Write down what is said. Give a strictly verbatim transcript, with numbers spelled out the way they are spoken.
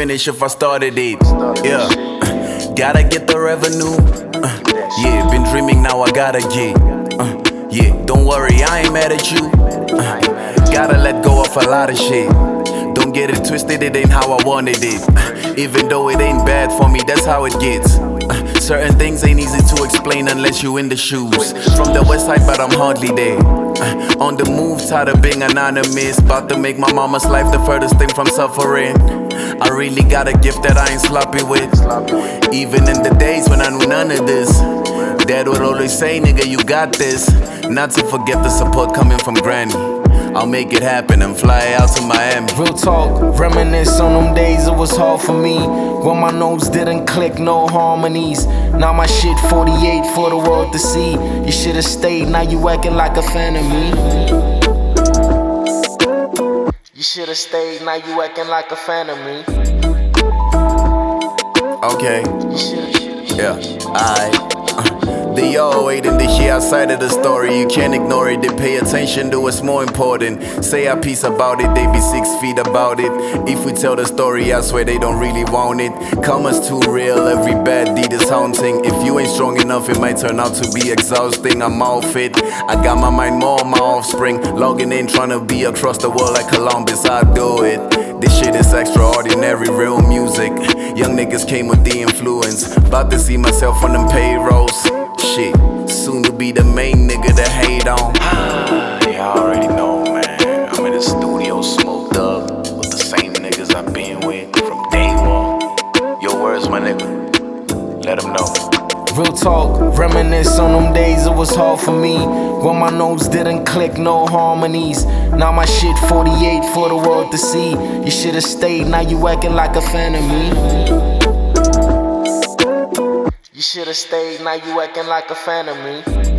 finish if I started it. Yeah, gotta get the revenue. Uh, yeah, been dreaming, now I gotta get. Uh, yeah, don't worry, I ain't mad at you. Uh, gotta let go of a lot of shit. Don't get it twisted, it ain't how I wanted it. Uh, even though it ain't bad for me, that's how it gets. Uh, certain things ain't easy to explain unless you in the shoes. From the west side, but I'm hardly there. Uh, on the move, tired of being anonymous. About to make my mama's life the furthest thing from suffering. I really got a gift that I ain't sloppy with. Even in the days when I knew none of this, Dad would always say, nigga, you got this. Not to forget the support coming from Granny. I'll make it happen and fly out to Miami. Real talk, reminisce on them days it was hard for me. When my notes didn't click, no harmonies. Now my shit forty-eight for the world to see. You should've stayed, now you acting like a fan of me. You should've stayed, now you acting like a fan of me. Okay, You should've, yeah, alright. Uh, they all waiting to hear outside of the story. You can't ignore it, they pay attention to what's more important. Say a piece about it, they be six feet about it. If we tell the story, I swear they don't really want it. Karma's too real, every bad deed is haunting. If you ain't strong enough, it might turn out to be exhausting. I'm all fit, I got my mind more on my offspring. Logging in, trying to be across the world like Columbus, I do it. This shit is extraordinary, real music. Young niggas came with the influence. About to see myself on them payrolls. Shit, soon to be the main nigga to hate on. You already know, man. I'm in the studio smoked up with the same niggas I've been with from day one. Your words, my nigga. Let them know. real talk, reminisce on them days it was hard for me. When my notes didn't click, no harmonies. Now my shit forty-eight for the world to see. You should've stayed, now you acting like a fan of me. You should've stayed, now you acting like a fan of me.